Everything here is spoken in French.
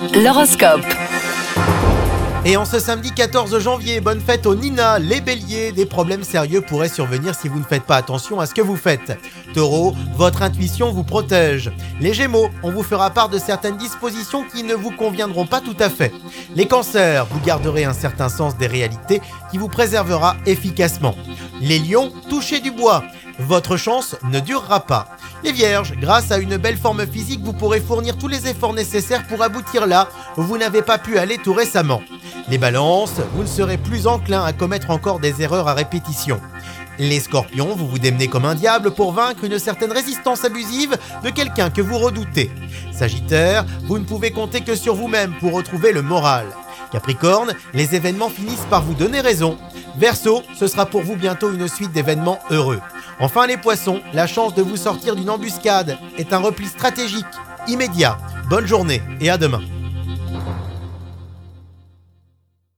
L'horoscope. Et en ce samedi 14 janvier, bonne fête aux Nina, les béliers. Des problèmes sérieux pourraient survenir si vous ne faites pas attention à ce que vous faites. Taureau, votre intuition vous protège. Les gémeaux, on vous fera part de certaines dispositions qui ne vous conviendront pas tout à fait. Les cancers, vous garderez un certain sens des réalités qui vous préservera efficacement. Les lions, touchez du bois. Votre chance ne durera pas. Les vierges, grâce à une belle forme physique, vous pourrez fournir tous les efforts nécessaires pour aboutir là où vous n'avez pas pu aller tout récemment. Les balances, vous ne serez plus enclin à commettre encore des erreurs à répétition. Les scorpions, vous vous démenez comme un diable pour vaincre une certaine résistance abusive de quelqu'un que vous redoutez. Sagittaire, vous ne pouvez compter que sur vous-même pour retrouver le moral. Capricorne, les événements finissent par vous donner raison. Verseau, ce sera pour vous bientôt une suite d'événements heureux. Enfin les poissons, la chance de vous sortir d'une embuscade est un repli stratégique, immédiat. Bonne journée et à demain.